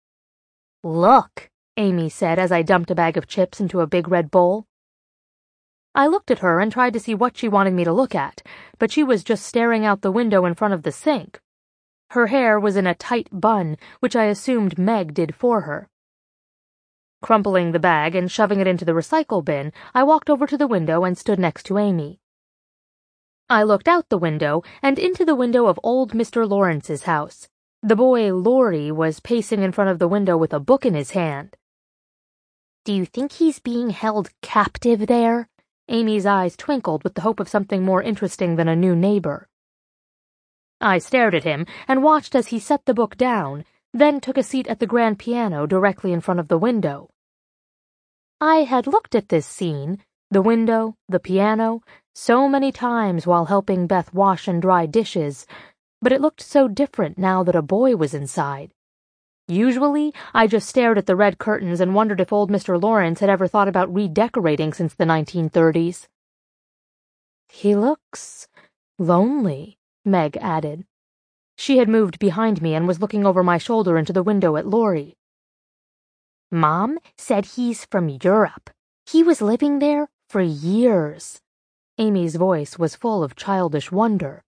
[SPEAKER 1] "Look," Amy said as I dumped a bag of chips into a big red bowl. I looked at her and tried to see what she wanted me to look at, but she was just staring out the window in front of the sink. Her hair was in a tight bun, which I assumed Meg did for her. Crumpling the bag and shoving it into the recycle bin, I walked over to the window and stood next to Amy. I looked out the window and into the window of old Mister Lawrence's house. The boy, Laurie, was pacing in front of the window with a book in his hand. "Do you think he's being held captive there?" Amy's eyes twinkled with the hope of something more interesting than a new neighbor. I stared at him and watched as he set the book down, then took a seat at the grand piano directly in front of the window. I had looked at this scene, the window, the piano, so many times while helping Beth wash and dry dishes, but it looked so different now that a boy was inside. Usually, I just stared at the red curtains and wondered if old Mister Lawrence had ever thought about redecorating since the nineteen thirties. "He looks lonely," Meg added. She had moved behind me and was looking over my shoulder into the window at Laurie. "Mom said he's from Europe. He was living there for years." Amy's voice was full of childish wonder.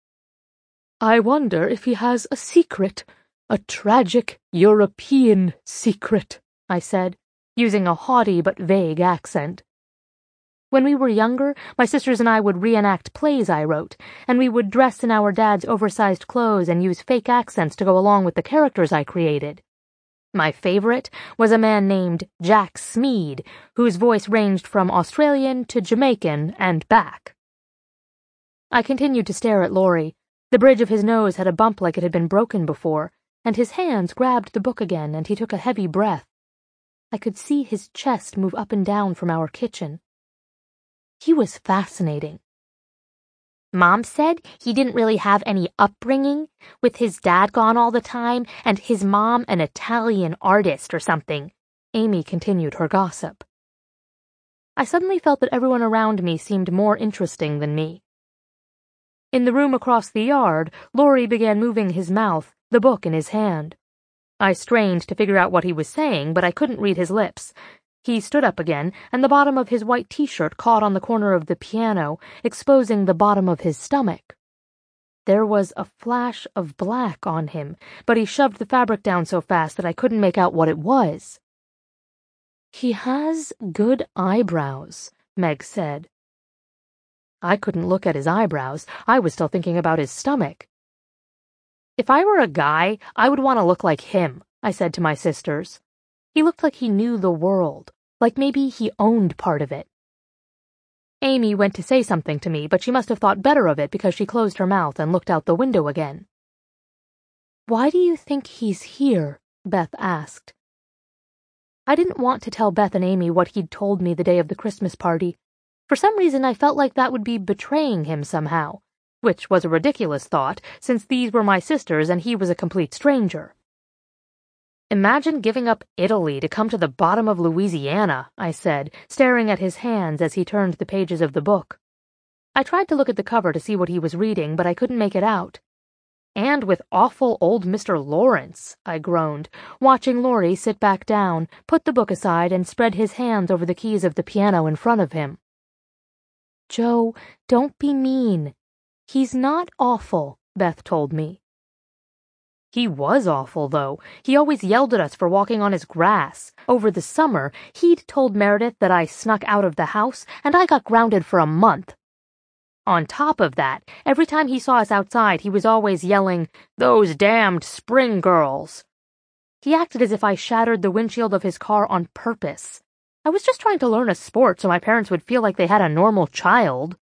[SPEAKER 1] "I wonder if he has a secret, a tragic European secret," I said, using a haughty but vague accent. When we were younger, my sisters and I would reenact plays I wrote, and we would dress in our dad's oversized clothes and use fake accents to go along with the characters I created. My favorite was a man named Jack Smead, whose voice ranged from Australian to Jamaican and back. I continued to stare at Laurie. The bridge of his nose had a bump like it had been broken before, and his hands grabbed the book again, and he took a heavy breath. I could see his chest move up and down from our kitchen. He was fascinating. "Mom said he didn't really have any upbringing, with his dad gone all the time and his mom an Italian artist or something," Amy continued her gossip. I suddenly felt that everyone around me seemed more interesting than me. In the room across the yard, Laurie began moving his mouth, the book in his hand. I strained to figure out what he was saying, but I couldn't read his lips. He stood up again, and the bottom of his white t-shirt caught on the corner of the piano, exposing the bottom of his stomach. There was a flash of black on him, but he shoved the fabric down so fast that I couldn't make out what it was. "He has good eyebrows," Meg said. I couldn't look at his eyebrows. I was still thinking about his stomach. "If I were a guy, I would want to look like him," I said to my sisters. He looked like he knew the world, like maybe he owned part of it. Amy went to say something to me, but she must have thought better of it because she closed her mouth and looked out the window again. "Why do you think he's here?" Beth asked. I didn't want to tell Beth and Amy what he'd told me the day of the Christmas party. For some reason I felt like that would be betraying him somehow, which was a ridiculous thought, since these were my sisters and he was a complete stranger. "Imagine giving up Italy to come to the bottom of Louisiana," I said, staring at his hands as he turned the pages of the book. I tried to look at the cover to see what he was reading, but I couldn't make it out. "And with awful old Mister Lawrence," I groaned, watching Laurie sit back down, put the book aside, and spread his hands over the keys of the piano in front of him. "Joe, don't be mean. He's not awful," Beth told me.
[SPEAKER 2] He was awful, though. He always yelled at us for walking on his grass. Over the summer, he'd told Meredith that I snuck out of the house, and I got grounded for a month. On top of that, every time he saw us outside, he was always yelling, "Those damned spring girls!" He acted as if I shattered the windshield of his car on purpose. I was just trying to learn a sport so my parents would feel like they had a normal child.